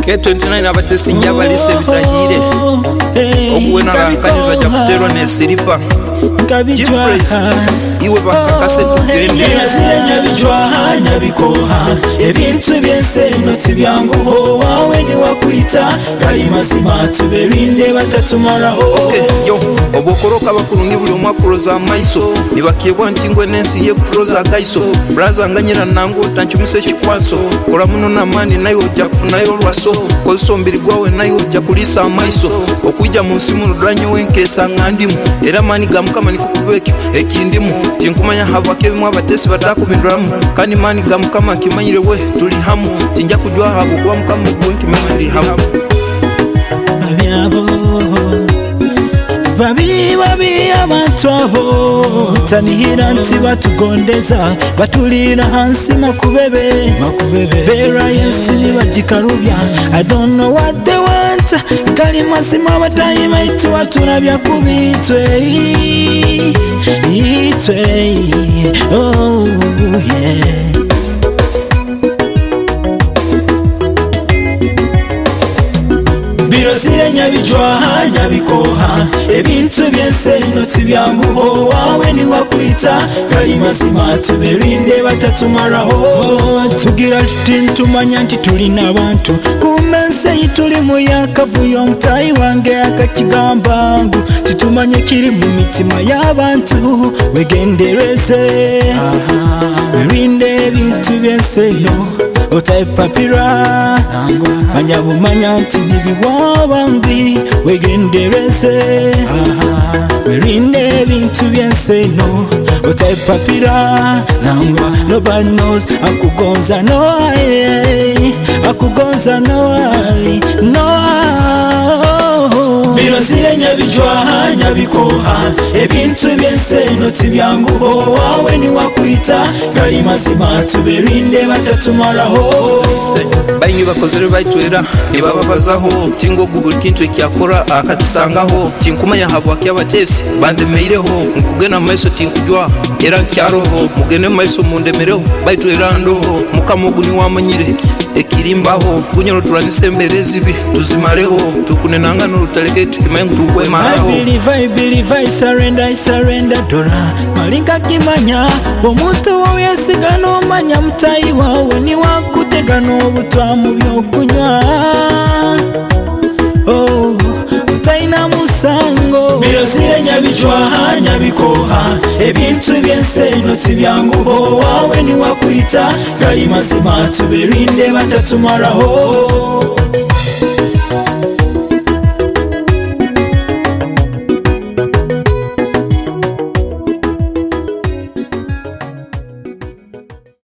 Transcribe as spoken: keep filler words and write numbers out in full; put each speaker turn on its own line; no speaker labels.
K twenty-nine abatesi njabalise bitagire okuwena bakanyuza ja kuterwa ne silipa iwe bakakase tugende
sirenya bijwa nyabikoha ebintu byenseno tibyanguho wawe ni wakwita kali mazima tuberinde batatumaraho.
Okay yo obokoroka bakulungi buli omwakuloza maiso nibakiyebwa nti ngwe nensi ye kuloza gaiso braza nganyira nangu tanchumise chikwaso kola muno na mani nayo ojja kufunayo lwaso kosombiri gwawe nayo ojja kulisa maiso okujja mu nsimu ndranyo wenkesa ngandimu era mani gamukama nikukubeki ekindimu tinkumanya habwake bimwe abatesi batakumidwamu kandi mani gamukama kimanyire we tuli hamu tinja kujwa habo kwa mukama gwenki mali hamu
abyabo babi babi abantu abo tanihira nti batugondeza batulira hansi makubebe makubebe bera yensi nibajikarubya. I don't know what they want kali masima batayima itu watunabya kubitwe itwe oh yeah. Sirenya bijwa nyabikoha ebintu byenseno tibyanguho wawe ni wakwita kali mazima tuberinde batatumaraho. Tugira tutintumanya nti tulina abantu kumense tuli mu yakavuyo mtayi wange akakigambangu tutumanye kiri mu mitima y'abantu wegendereze berinde ebintu byenseno otayipapira manya bumanya nti nibiwabambi wegendereze werinde ebintu byenseno otayipapira nangwa nobody knows akugonza no akugonza no no bino sirenya bijwa nyabikoha ebintu byenseno tibyanguho wawe ni wakwita kali mazima tuberinde batatumaraho.
bayingi bakozere bayitwera nibababazaho tingo gubul kintu ekyakora akatisangaho tinkumanya habwake abatesi bandemeireho nkugena maiso tinkujwa era nkyaroho mugene maiso mundemereho bayitwera ndoho mukamuguni wamanyire ekirimbaho kunyoro turanise mberezi bi tuzimareho tukunenanga n'urutalege tukimangu tukwemaho.
I believe I believe I surrender I surrender dora malinga kimanya omuntu wo yesiga no manya mtayi wawe ni wakutega no butwamu byokunywa oh utaina musango biro sirenya bijwa nyabikoha ebintu byenseno tibyanguho wawe ni wakwita kali mazima tuberinde batatumaraho.